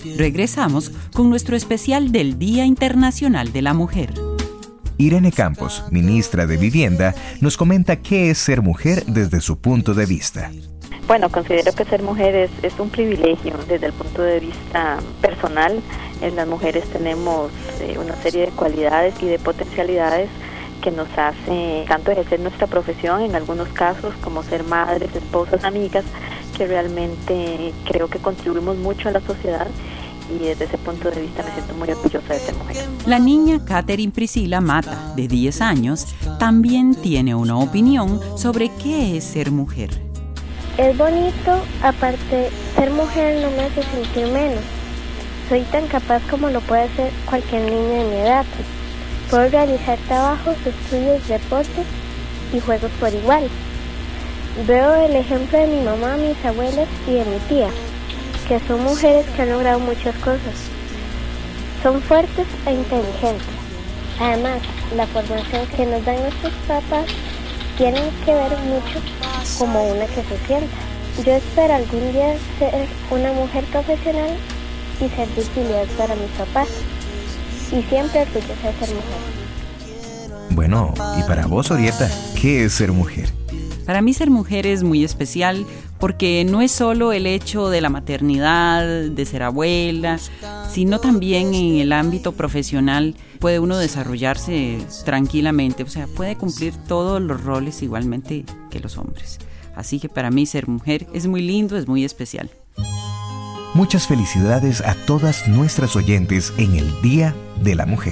Regresamos con nuestro especial del Día Internacional de la Mujer. Irene Campos, ministra de Vivienda, nos comenta qué es ser mujer desde su punto de vista. Bueno, considero que ser mujer es un privilegio desde el punto de vista personal. Las mujeres tenemos una serie de cualidades y de potencialidades que nos hace tanto ejercer nuestra profesión, en algunos casos como ser madres, esposas, amigas, que realmente creo que contribuimos mucho a la sociedad. Y desde ese punto de vista me siento muy orgullosa de ser mujer. La niña Catherine Priscila Mata, de 10 años, también tiene una opinión sobre qué es ser mujer. Es bonito, aparte, ser mujer no me hace sentir menos. Soy tan capaz como lo puede hacer cualquier niña de mi edad. Puedo realizar trabajos, estudios, deportes y juegos por igual. Veo el ejemplo de mi mamá, mis abuelas y de mi tía, que son mujeres que han logrado muchas cosas. Son fuertes e inteligentes. Además, la formación que nos dan nuestros papás tiene que ver mucho como una que se sienta. Yo espero algún día ser una mujer profesional y ser de utilidad para mis papás. Y siempre orgullosa de ser mujer. Bueno, y para vos, Orieta, ¿qué es ser mujer? Para mí ser mujer es muy especial porque no es solo el hecho de la maternidad, de ser abuela, sino también en el ámbito profesional puede uno desarrollarse tranquilamente, o sea, puede cumplir todos los roles igualmente que los hombres. Así que para mí ser mujer es muy lindo, es muy especial. Muchas felicidades a todas nuestras oyentes en el Día de la Mujer.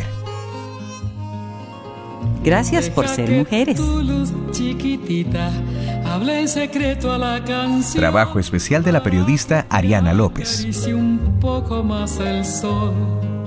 Gracias por ser mujeres. Trabajo especial de la periodista Ariana López.